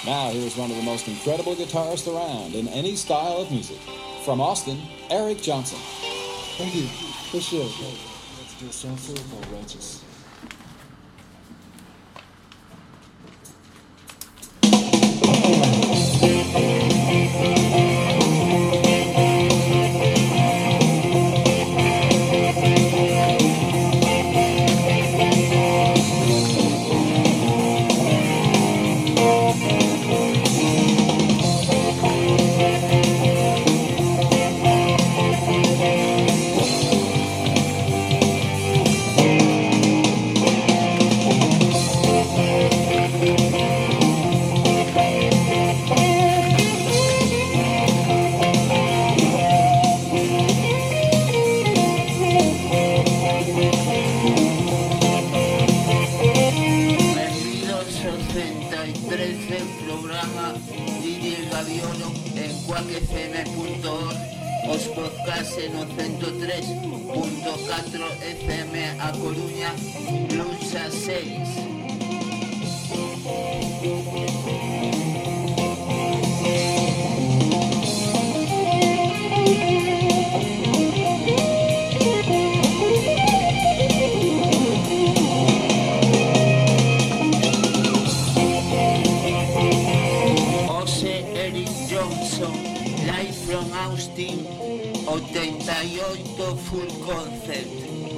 Now here's one of the most incredible guitarists around in any style of music. From Austin, Eric Johnson. Thank you. Appreciate it. Let's do a song called Righteous. Os podcast no 103.4 FM a Coruña, Lucha 6. Eric Johnson, live from Austin, 88 Full Concert.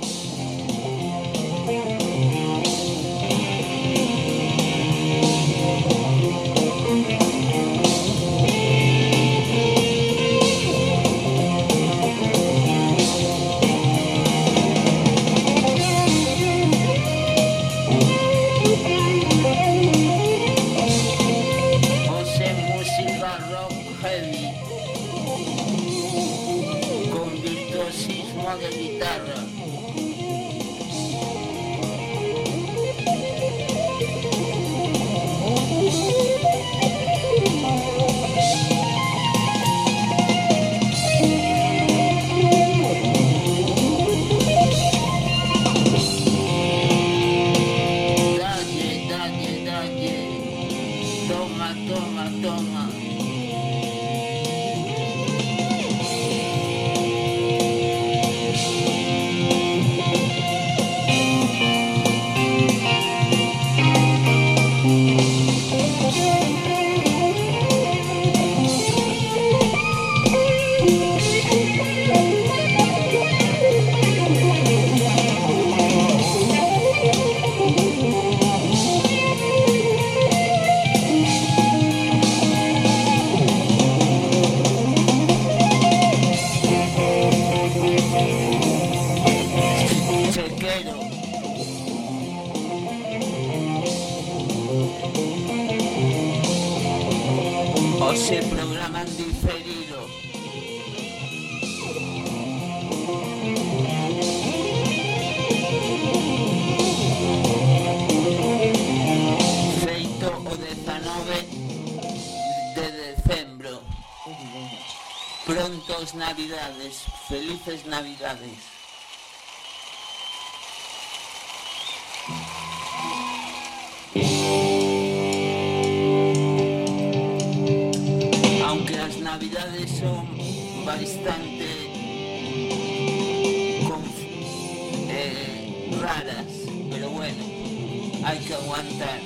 De guitarra. Dalle, toma, toma, toma. O se programan diferido. Feito o 19 de decembro. Prontos Navidades, felices Navidades. Aunque las Navidades son bastante raras, pero bueno, hay que aguantar.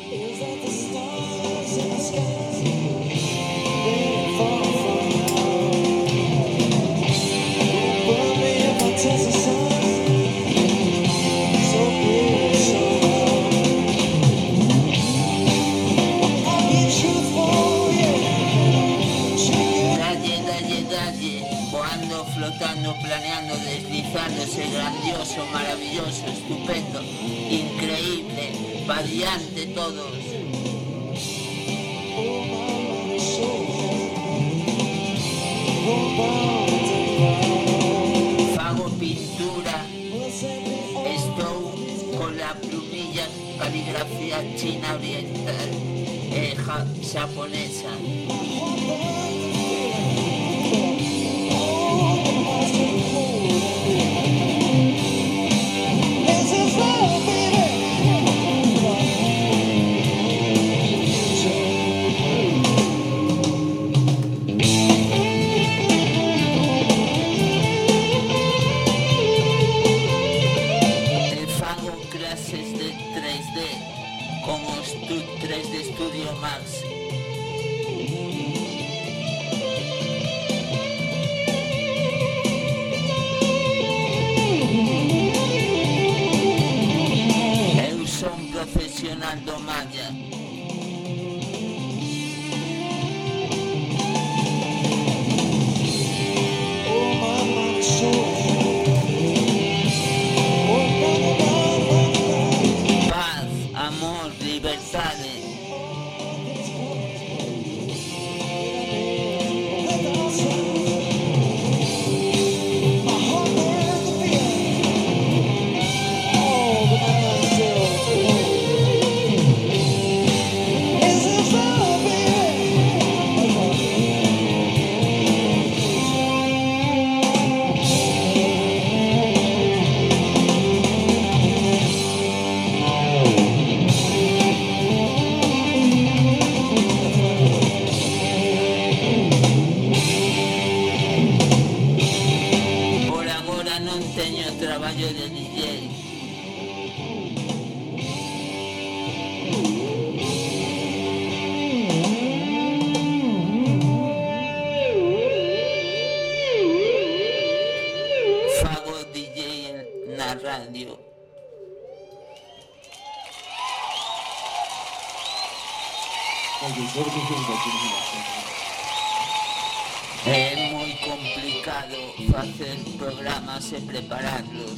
Volando, flotando, planeando, deslizándose, grandioso, maravilloso, estupendo, increíble, radiante todos. Fago pintura, estoy con la plumilla, caligrafía china oriental, japonesa. con os TUT 3 de Estudio Max. Eu son profesional do malla. Paz, amor, liberdade. Por agora non teño traballo de DJ. Fago DJ na radio. É moi complicado facer programas e prepararlos.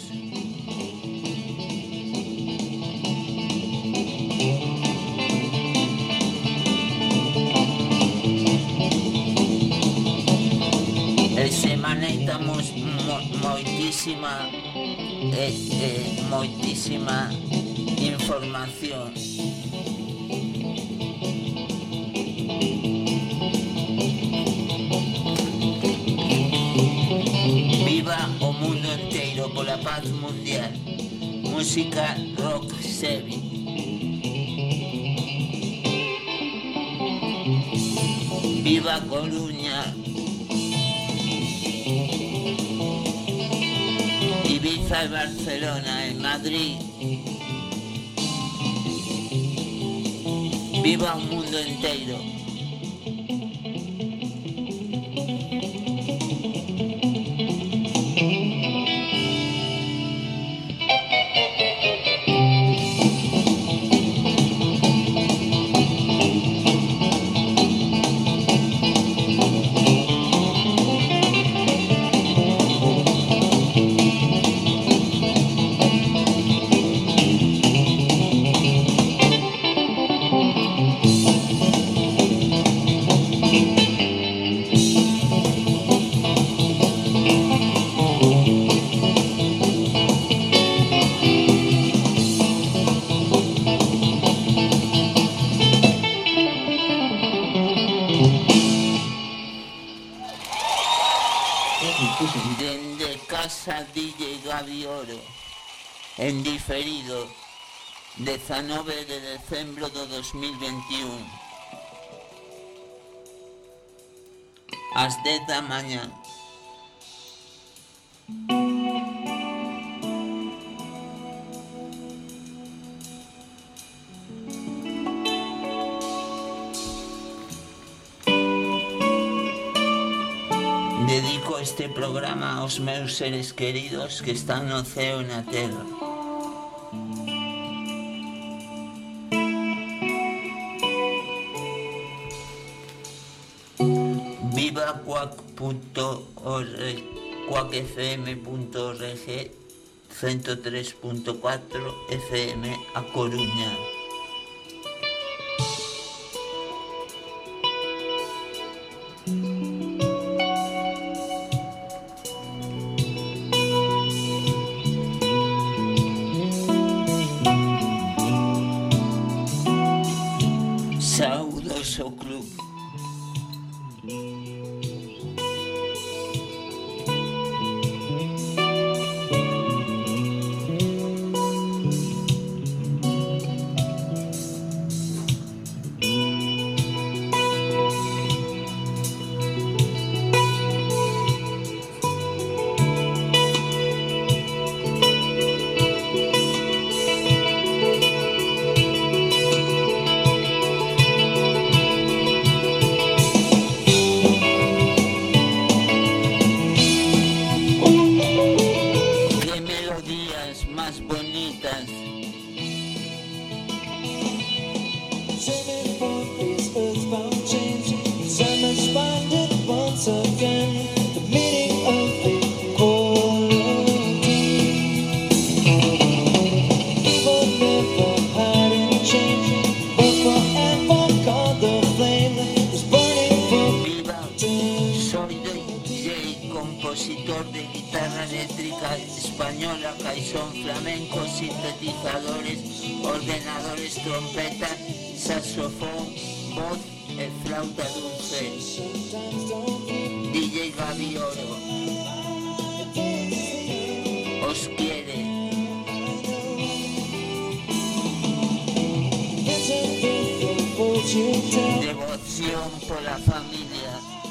E se manejamos moitísima información. Viva o mundo inteiro pola paz mundial. Música rock heavy. Viva Coruña. Ibiza e Barcelona e Madrid. Viva o mundo inteiro. Dende Casa DJ Gabi Oro, en diferido, 19 de decembro do 2021, ás 10 da mañá. Dedico este programa aos meus seres queridos que están no ceo e na terra. Viva quack.org, 103.4 FM a Coruña. Saudos ao club. bonitas. Compositor de guitarra eléctrica española, caisson, flamenco, sintetizadores, ordenadores, trompeta, saxofón, voz e flauta dulce. DJ Gaby Oro os quiere. Devoción por la familia.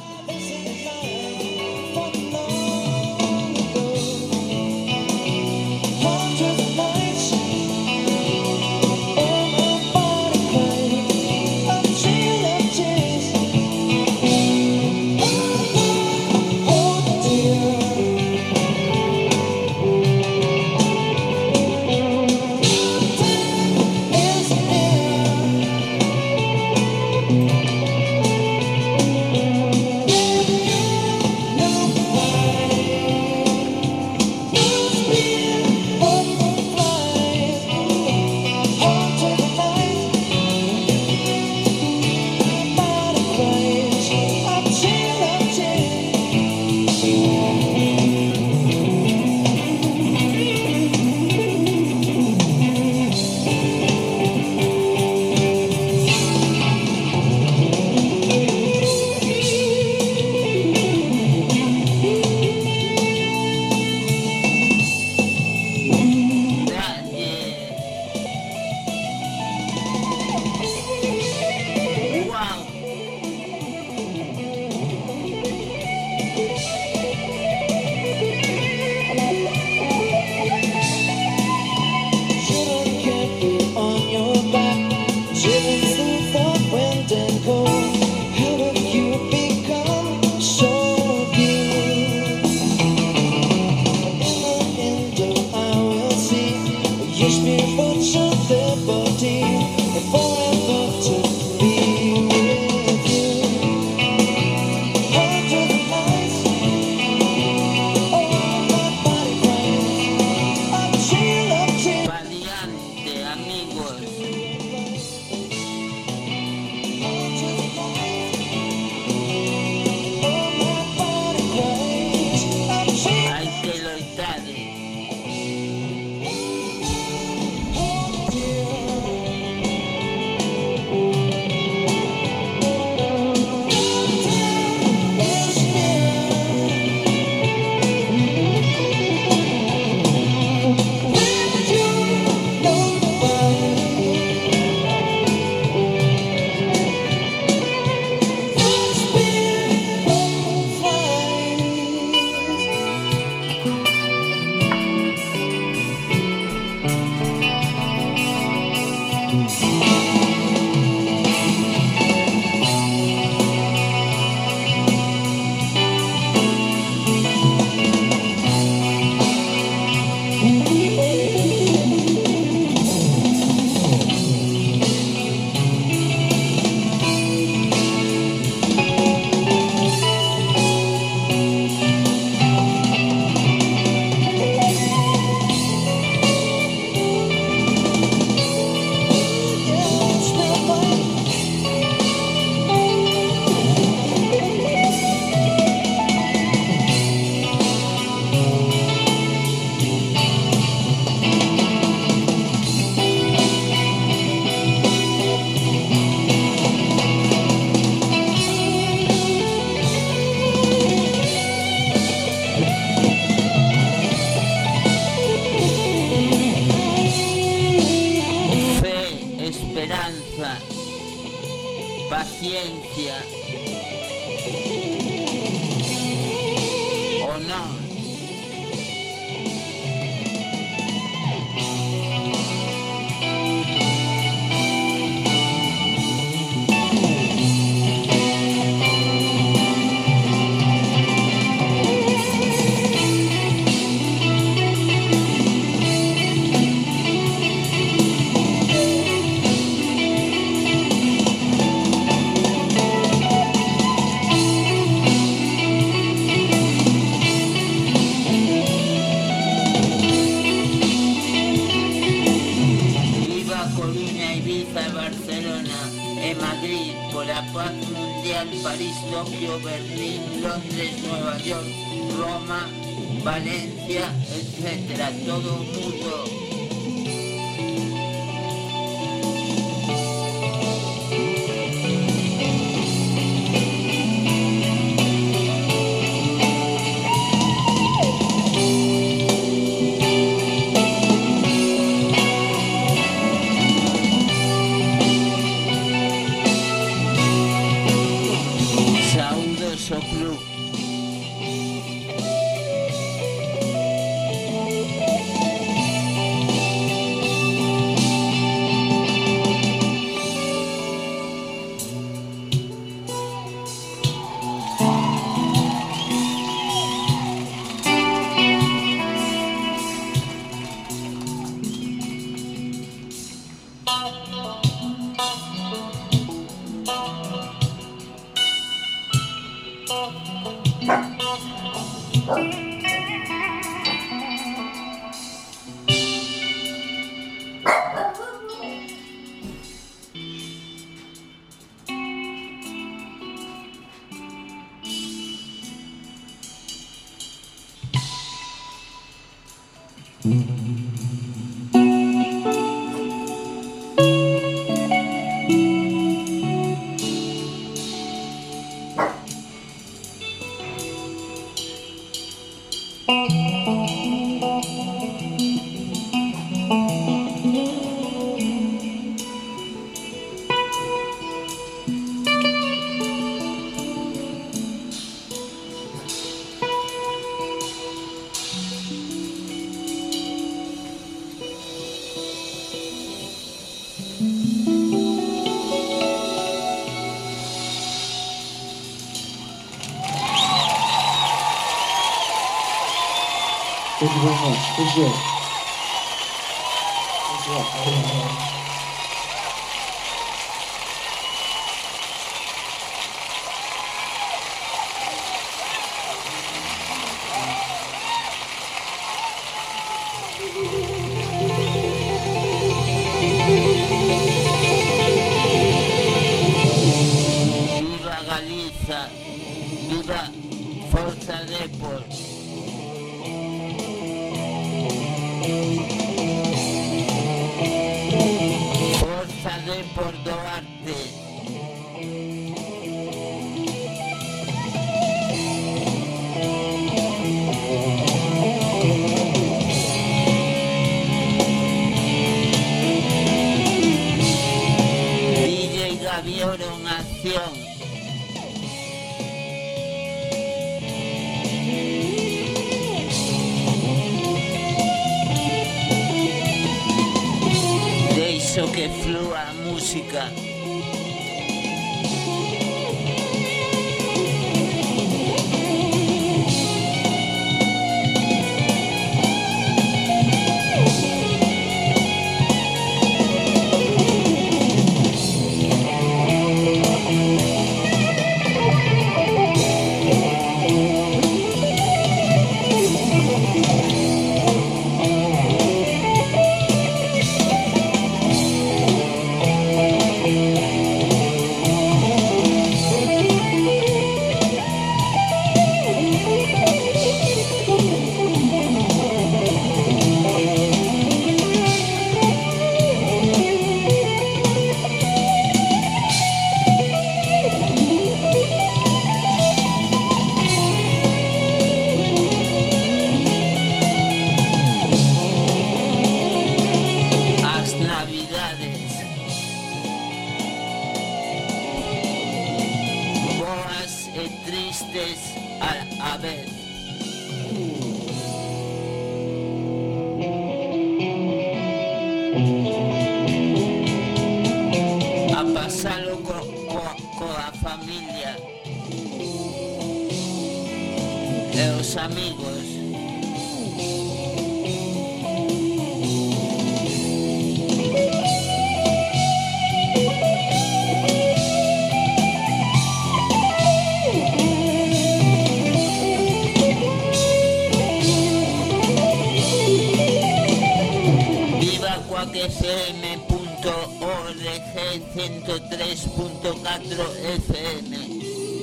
Paciencia. Honor. Ibiza, Barcelona, en Madrid, por la paz mundial, París, Tokio, Berlín, Londres, Nueva York, Roma, Valencia, etcétera, todo el mundo. Saudoso Club. Thank you very much. Appreciate it. Thanks a lot. Viva Galiza, viva Forza Depor. Forza Depor Duarte. DJ Gavioro en acción. Deixo que flúa a música. As Navidades. Boas e tristes a vez. A pasalo coa familia e os amigos. Viva Quack FM.net. 103.4 FM.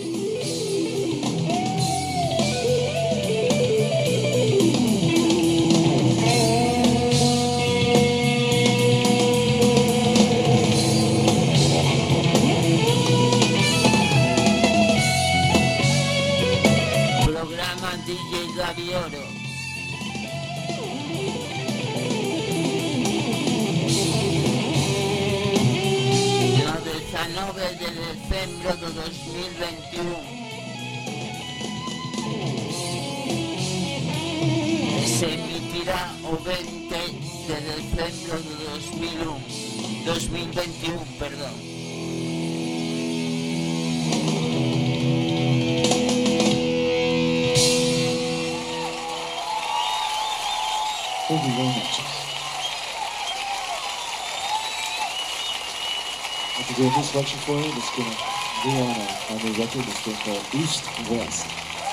Programa DJ Gavioro. 9 de decembro de 2021. Se emitirá o 20 de decembro de 2021, perdón. Thank you very much. I have to do a new selection for you. It's gonna be on a new record. It's been called East West.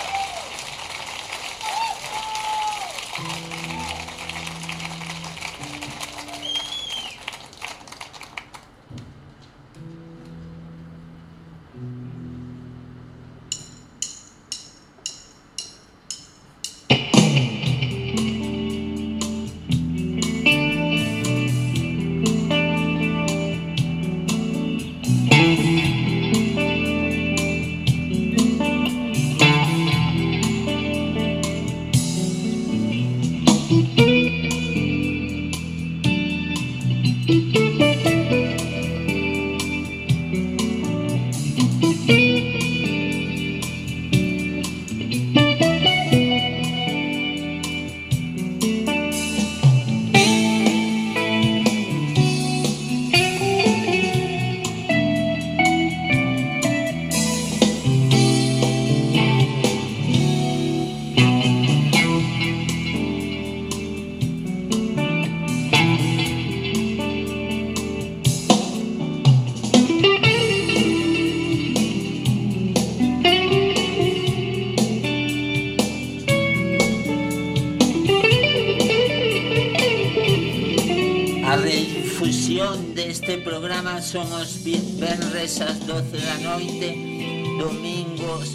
Este programa son os venres ás 12 da noite, domingos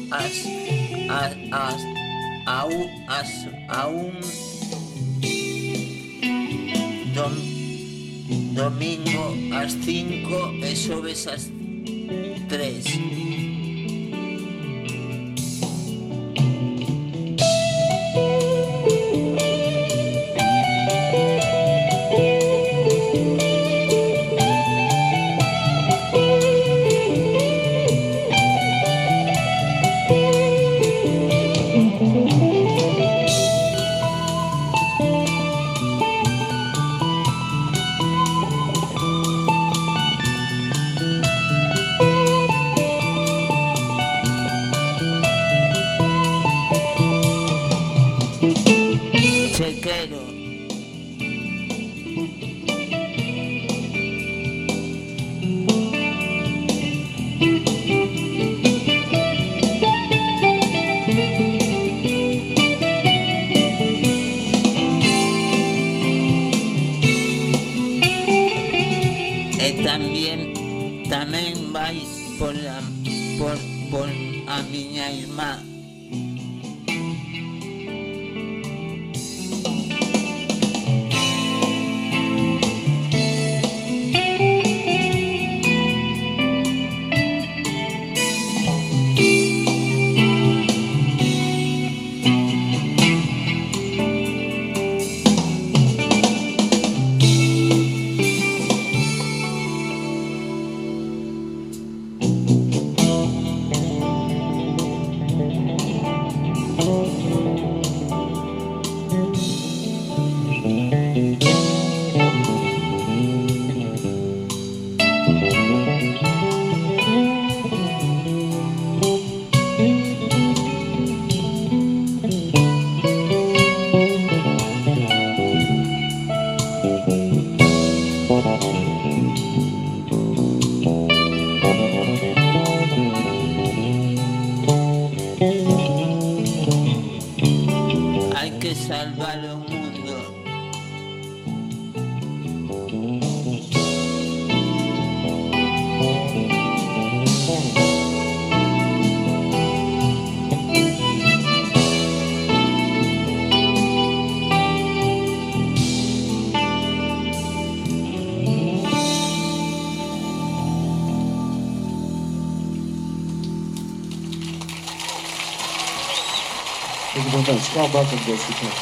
domingo ás 5 e xoves ás 3. Tamén vai por a miña irmá. salvar el mundo. couple more notes. Carl Buckland goes to play.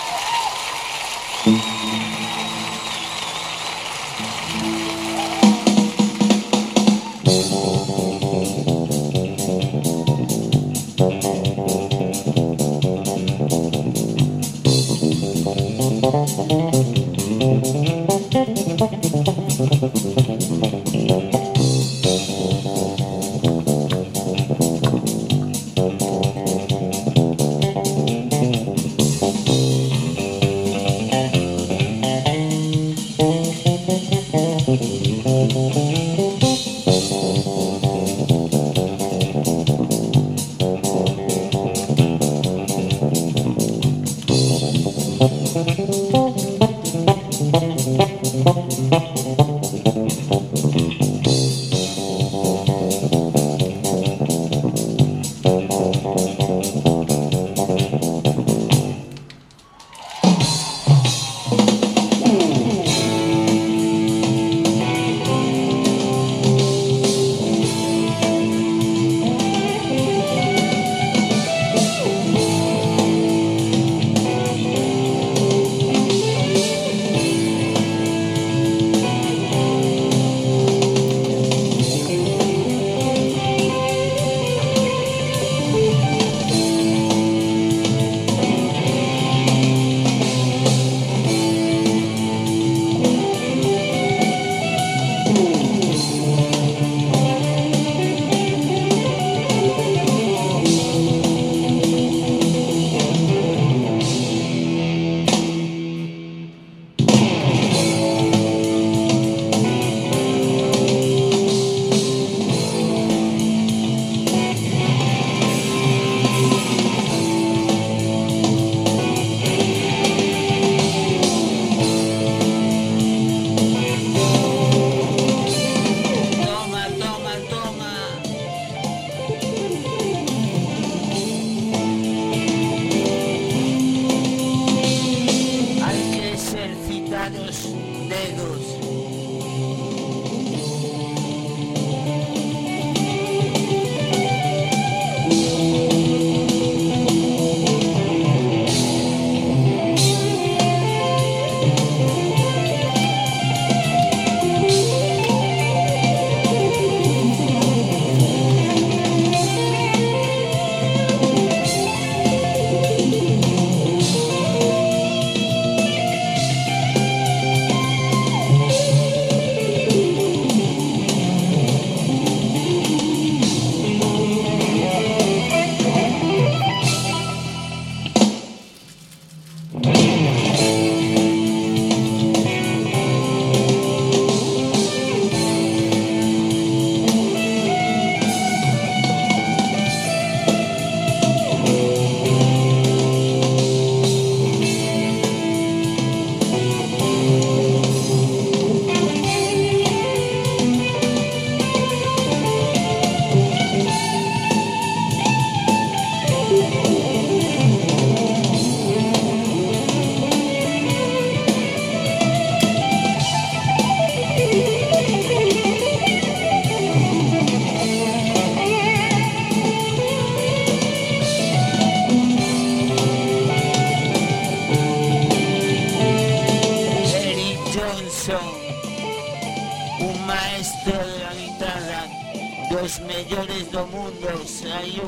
Los mellores do mundo, hai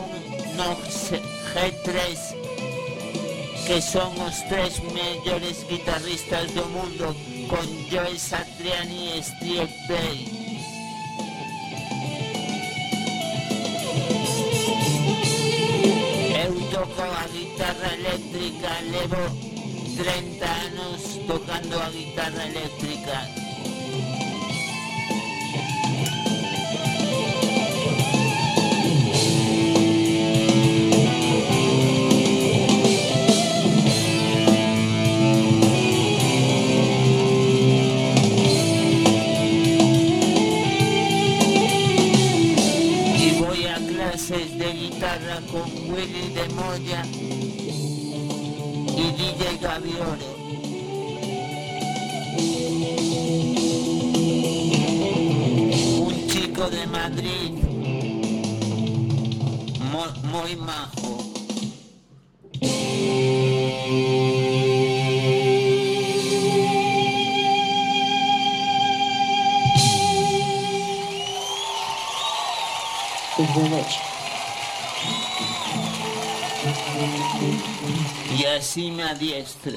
unos G3 que son os 3 mellores guitarristas do mundo con Joe Satriani e Steve Vai. Eu toco a guitarra eléctrica, levo 30 anos tocando a guitarra eléctrica. De guitarra con Willy de Moya y DJ Gaviolo. Un chico de Madrid muy majo. Thank you very much. Y así me adiestro.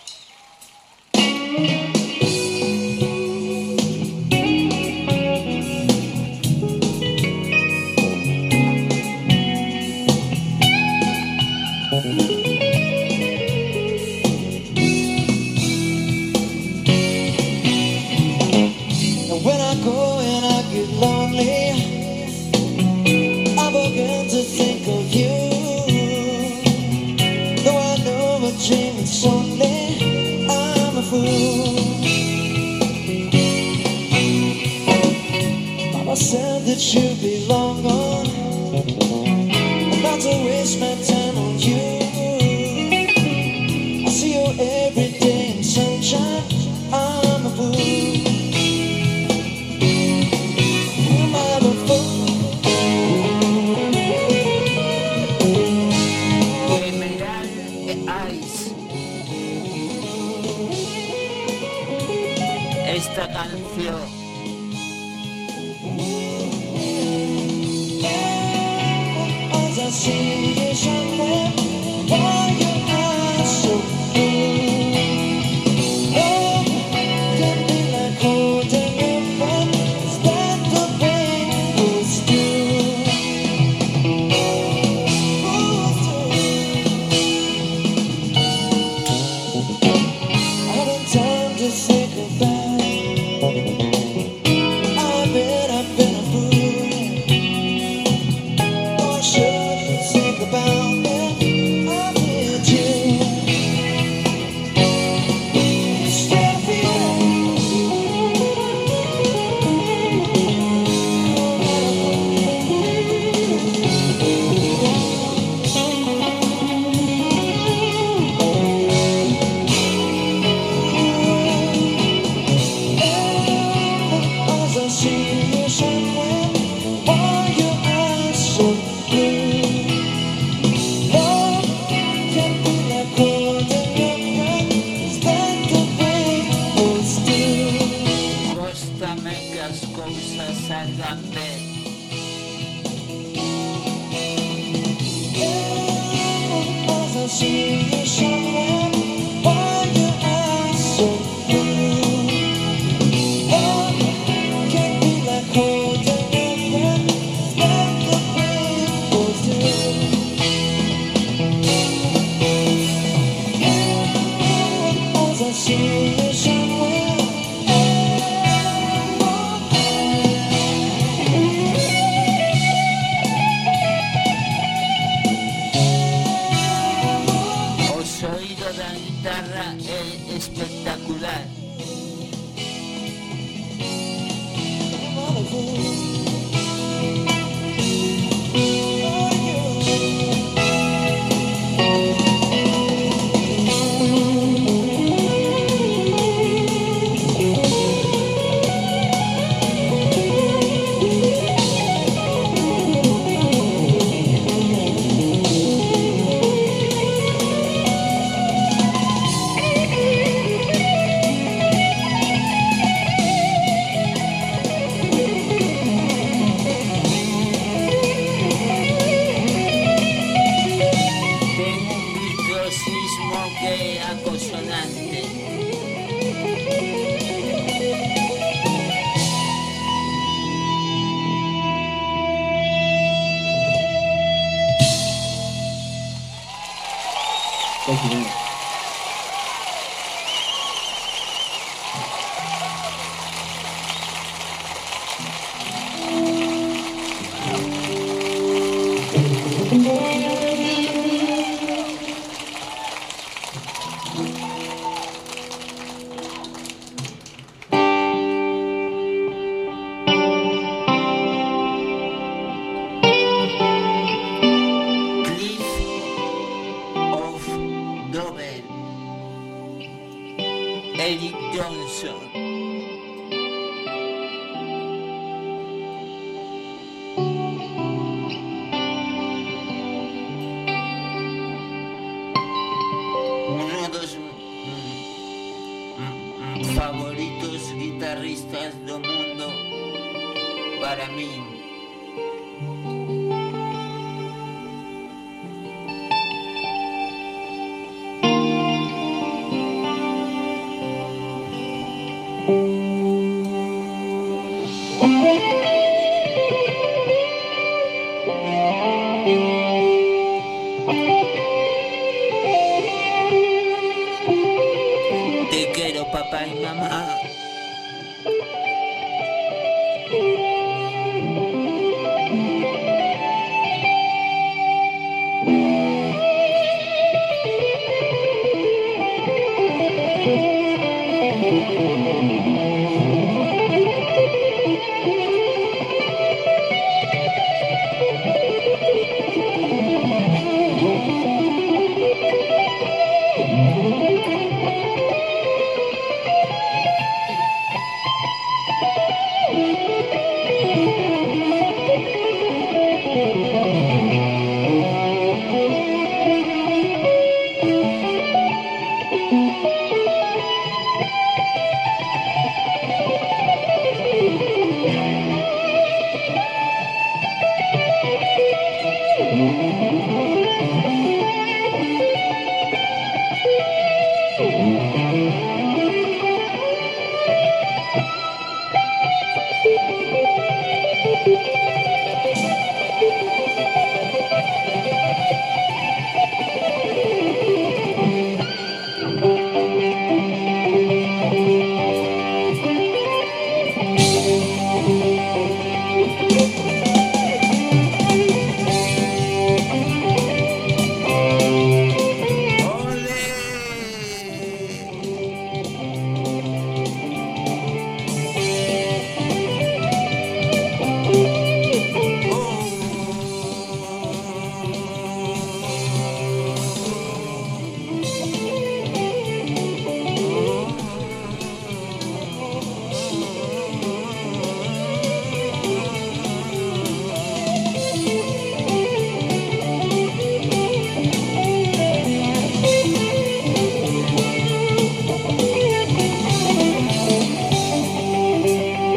When I go and I get lonely, I begin to think of you. Though I know a dream it's only, I'm a fool. Mama said that you belong gone, and not to waste my time on you. I see you every day in sunshine, I'm a fool. Esta canción As I see you somewhere, why your eyes so blue? Love can be like holding your breath. Is that the way fools do? I haven't time to think about it. I bet I've been a fool. Oh, I shouldn't think about it. I need you. Instead of as I see you somewhere, why your eyes so blue? Love can be like holding your breath. Is that the way fools do? góstame que as cousas salgan ben. As I see you somewhere, why your eyes so blue? Love can be like holding your breath. Is that the way fools do? As I see you somewhere. O sonido da guitarra é espectacular. Tengo un virtuosismo que es acojonante. Thank you very much. Cliff of Dover. Eric Johnson. Uno de los favoritos guitarristas del mundo para mí.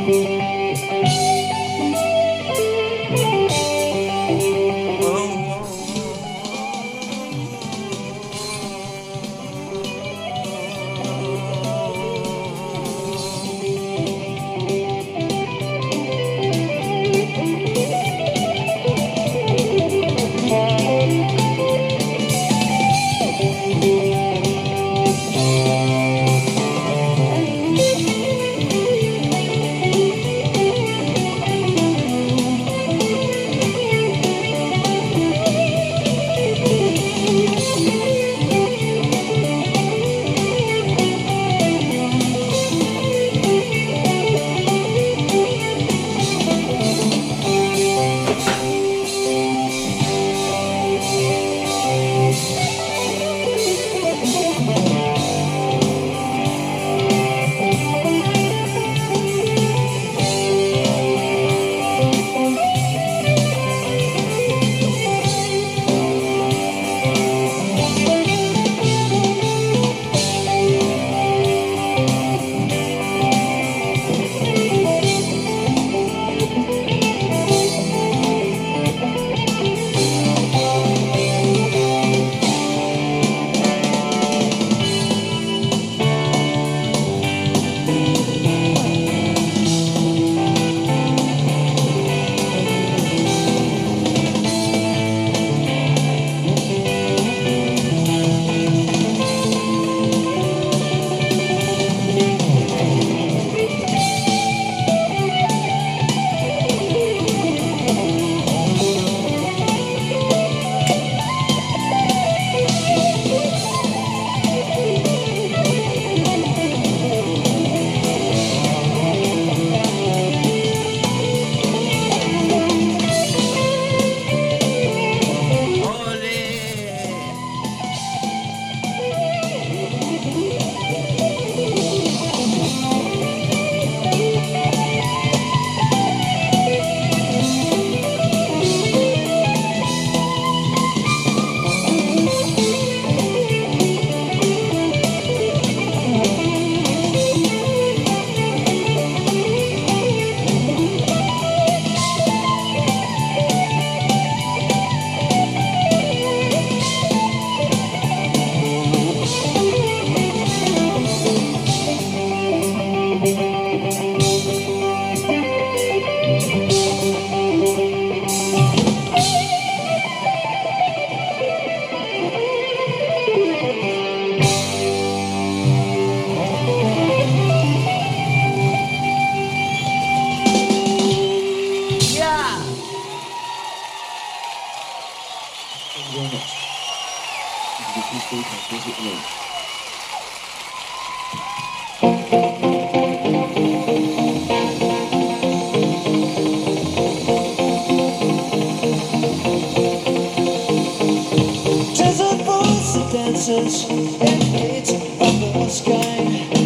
dances and hates of the sky.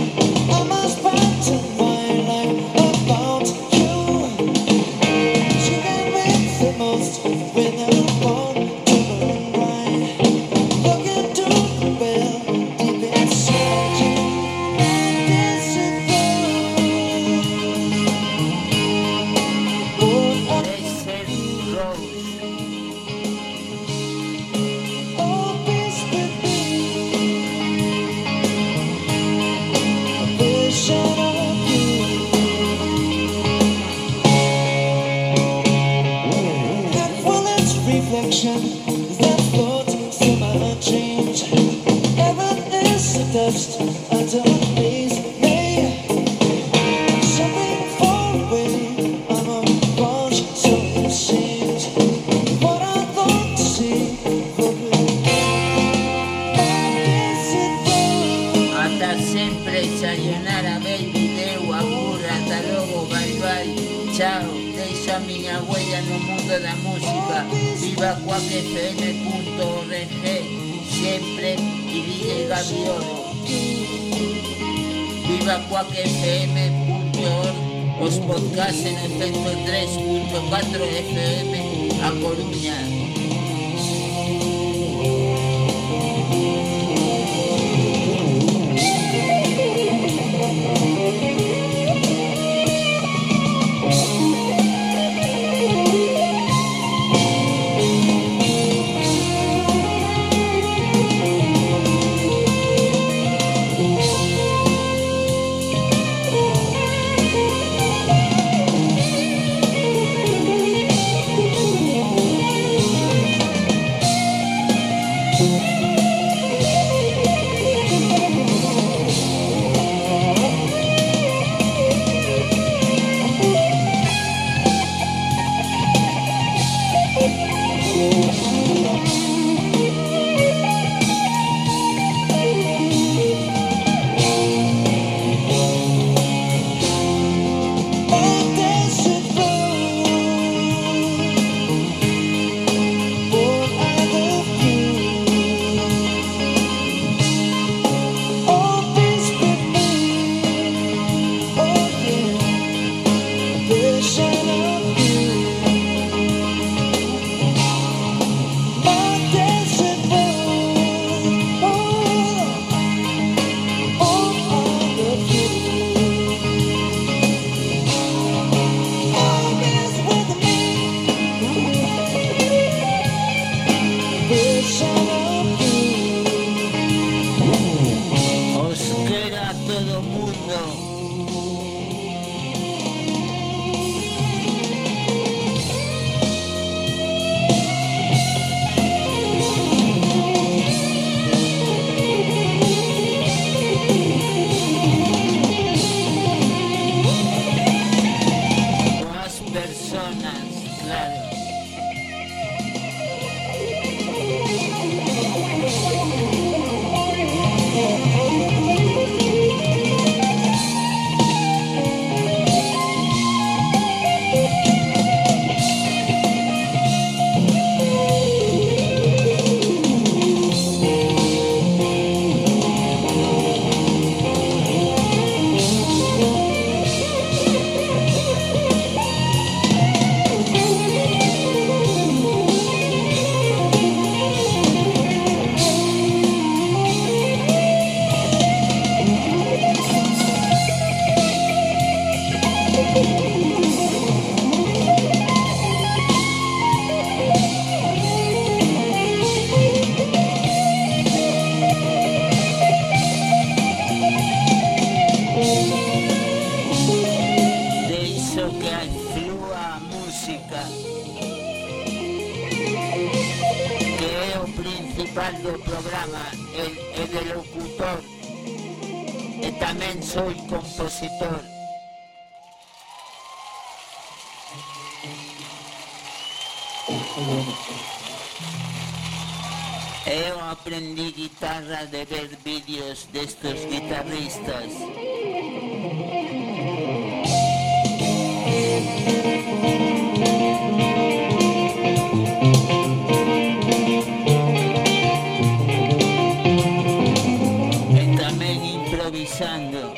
I must pattern my life about you. She can make the most when I'm born to burn bright. Look into the bell deep inside you. This is Desert Rose. oh, peace with me. A vision of you. That wallet's reflection, that thought through my dreams. Heaven is the dust until it leaves me. Something far away, I'm a bunch, so it seems. What I thought to see, for good. Is it true? Hasta sempre, sayonara, baby, deu, agur, ata logo, bye bye, chao, deixo a miña huella no mundo da música, viva cuacfm.org, sempre Iride Gaviolo. Viva cuacfm.org, os podcasts en 103.4 FM, a Coruña. Do programa, el locutor, e tamén soy compositor. Eu aprendí guitarra de ver vídeos destos guitarristas. Improvisando.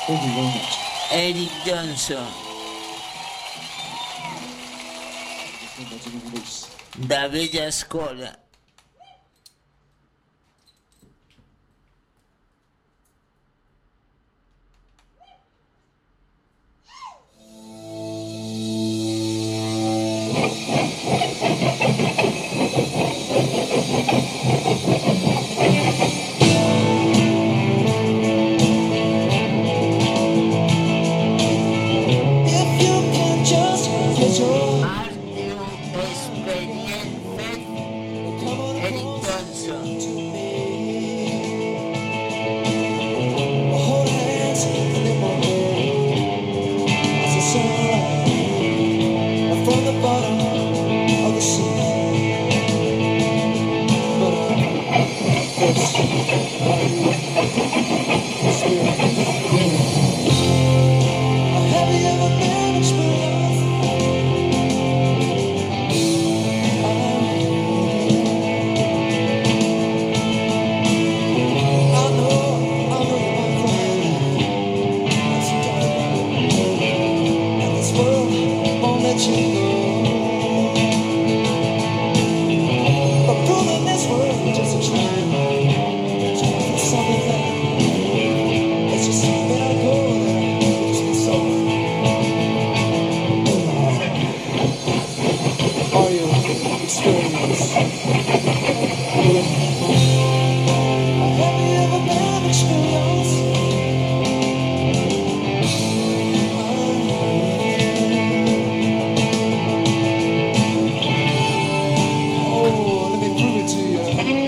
Thank you very much. Eric Johnson, da Bella Scuola. If you can just get your Artio Experience, come on Eric across Johnson. to me. We'll hold hands and then we'll go as the sunlight from the bottom of the sea. But first, have you ever been experienced? I know you're my friend. That's and this world won't let you go. But proving this world just a trying for something that it's just something I go there. It's been so. Are you experienced? Have you ever been experienced? Oh, let me prove it to you.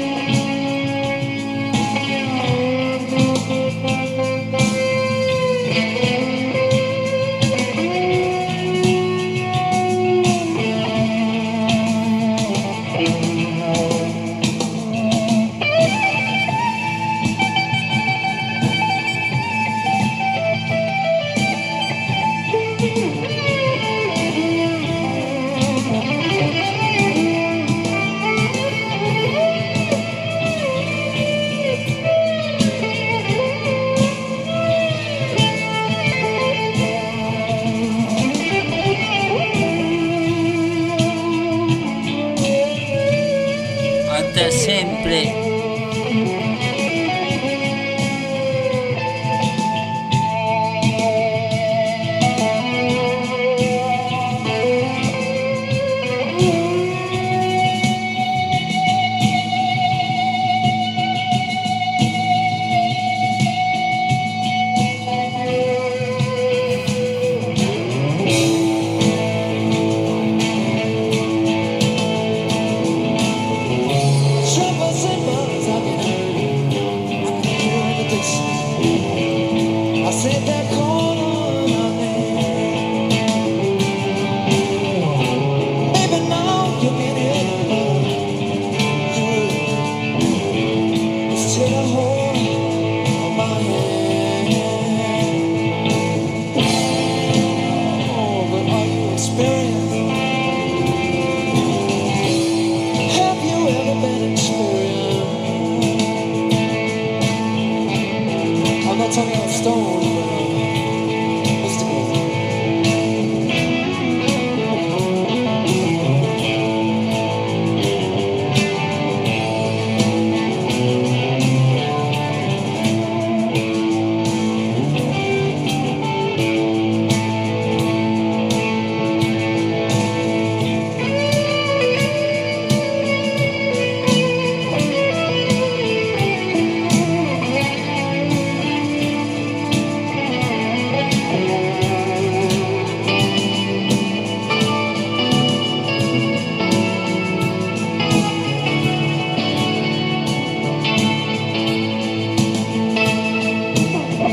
Hasta sempre. Trumpets and bells I can hear in the distance. I sit there calling my name. Maybe now you can hear you. Just take a hold of my hand. Oh, but are you experienced? Have you ever been experienced? I'm not talking about stone.